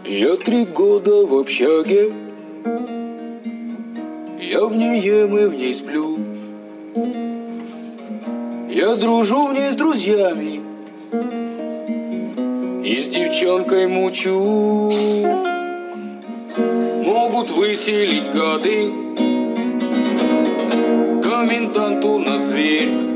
Я 3 года в общаге, я в ней ем и в ней сплю. Я дружу в ней с друзьями и с девчонкой мучу. Могут выселить гады, комендант у нас зверь.